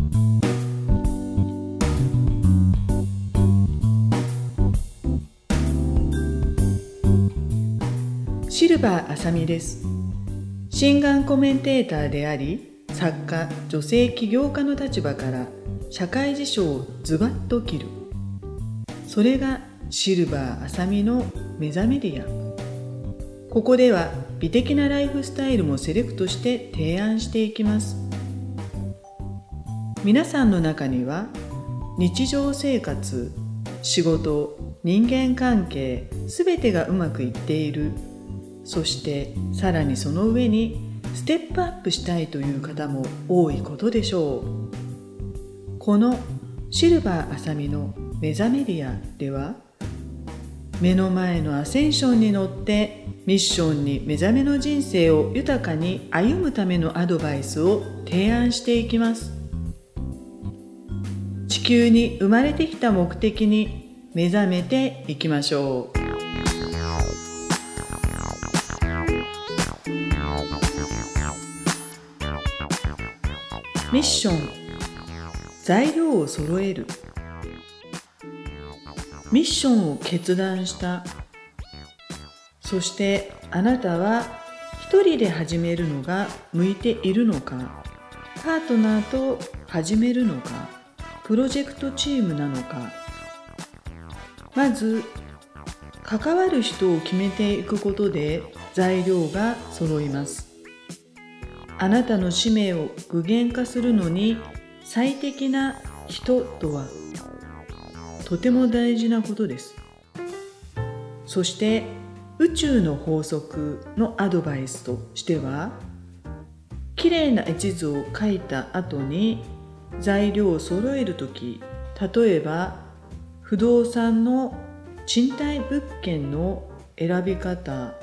シルバーあさみです。心眼コメンテーターであり、作家、女性起業家の立場から社会事象をズバッと切る。それがシルバーあさみの目覚めリア。ここでは美的なライフスタイルもセレクトして提案していきます。皆さんの中には日常生活、仕事、人間関係、すべてがうまくいっている。そしてさらにその上にステップアップしたいという方も多いことでしょう。このシルバーあさみの目覚めリアでは、目の前のアセンションに乗ってミッションに目覚めの人生を豊かに歩むためのアドバイスを提案していきます。地球に生まれてきた目的に目覚めていきましょう。ミッション、材料を揃える。ミッションを決断した。そしてあなたは一人で始めるのが向いているのか、パートナーと始めるのか、プロジェクトチームなのか。まず関わる人を決めていくことで材料が揃います。あなたの使命を具現化するのに最適な人とはとても大事なことです。そして宇宙の法則のアドバイスとしては、きれいな絵地図を描いた後に材料を揃えるとき、例えば不動産の賃貸物件の選び方、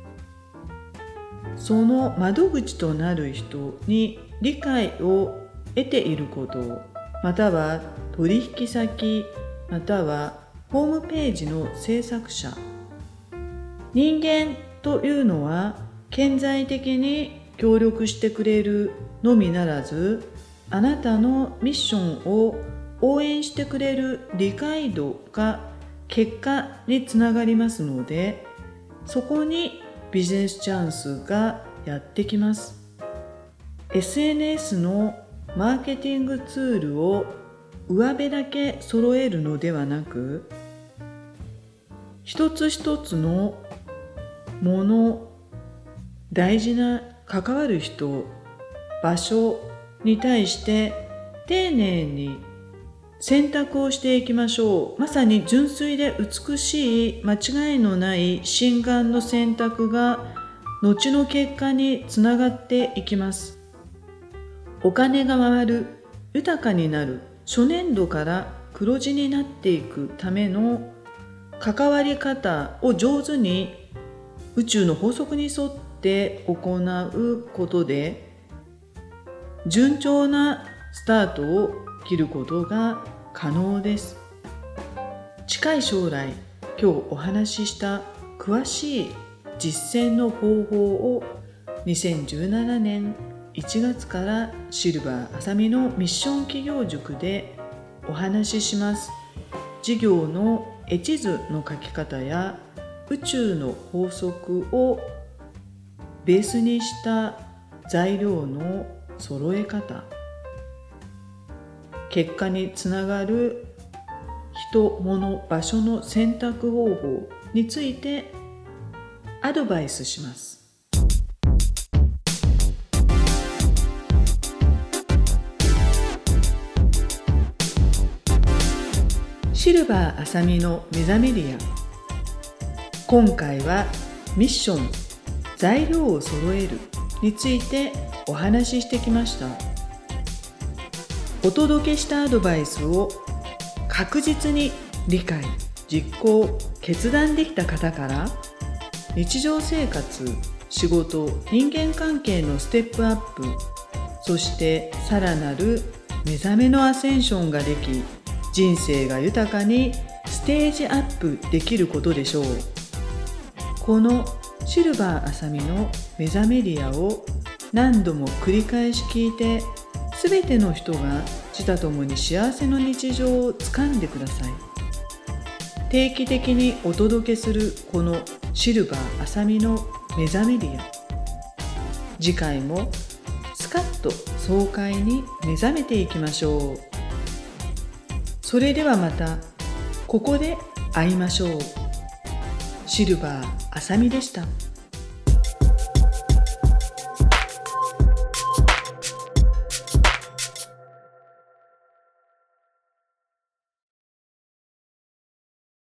その窓口となる人に理解を得ていること、または取引先、またはホームページの制作者。人間というのは顕在的に協力してくれるのみならず、あなたのミッションを応援してくれる理解度が結果につながりますので、そこにビジネスチャンスがやってきます。SNS のマーケティングツールを上辺だけ揃えるのではなく、一つ一つのもの、大事な関わる人、場所に対して丁寧に選択をしていきましょう。まさに純粋で美しい、間違いのない心眼の選択が後の結果につながっていきます。お金が回る、豊かになる、初年度から黒字になっていくための関わり方を上手に宇宙の法則に沿って行うことで、順調なスタートを切ることが可能です。近い将来、今日お話しした詳しい実践の方法を2017年1月からシルバーあさみのミッション企業塾でお話しします。事業の絵地図の書き方や宇宙の法則をベースにした材料の揃え方、結果につながる人、物、場所の選択方法についてアドバイスします。シルバーあさみの目覚めリア。今回はミッション、材料を揃えるについてお話ししてきました。お届けしたアドバイスを確実に理解、実行、決断できた方から、日常生活、仕事、人間関係のステップアップ、そしてさらなる目覚めのアセンションができ、人生が豊かにステージアップできることでしょう。このシルバーあさみの目覚めリアを何度も繰り返し聞いて、 すべての人が自他ともに幸せの日常をつかんでください。定期的にお届けするこのシルバーあさみの目覚めリア。次回もスカッと爽快に目覚めていきましょう。それではまたここで会いましょう。シルバーあさみでした。